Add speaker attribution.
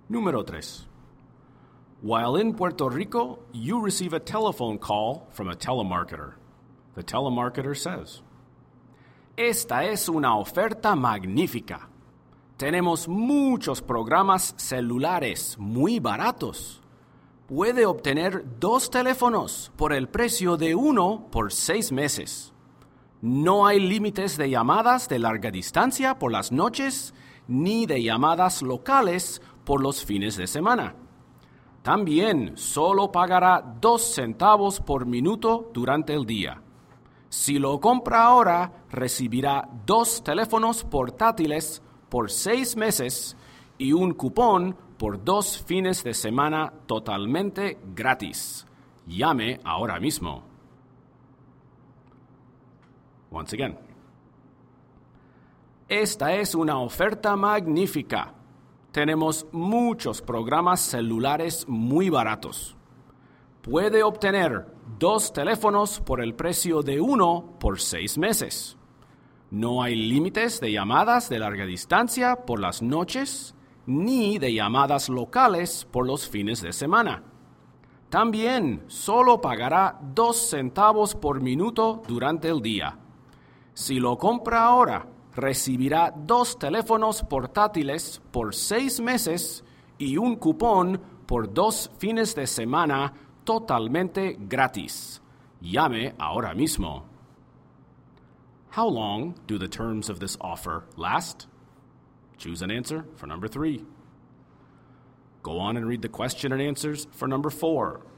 Speaker 1: Número 3. While in Puerto Rico, you receive a telephone call from a telemarketer. The telemarketer says, Esta es una oferta magnífica. Tenemos muchos programas celulares muy baratos. Puede obtener 2 teléfonos por el precio de 1 por 6 meses. No hay límites de llamadas de larga distancia por las noches ni de llamadas locales por los fines de semana. También solo pagará 2 centavos por minuto durante el día. Si lo compra ahora, recibirá 2 teléfonos portátiles por 6 meses y un cupón por 2 fines de semana totalmente gratis. Llame ahora mismo. Once again. Esta es una oferta magnífica. Tenemos muchos programas celulares muy baratos. Puede obtener 2 teléfonos por el precio de 1 por 6 meses. No hay límites de llamadas de larga distancia por las noches ni de llamadas locales por los fines de semana. También solo pagará 2 centavos por minuto durante el día. Si lo compra ahora, recibirá 2 teléfonos portátiles por 6 meses y un cupón por 2 fines de semana totalmente gratis. Llame ahora mismo. How long do the terms of this offer last? Choose an answer for number 3. Go on and read the question and answers for number 4.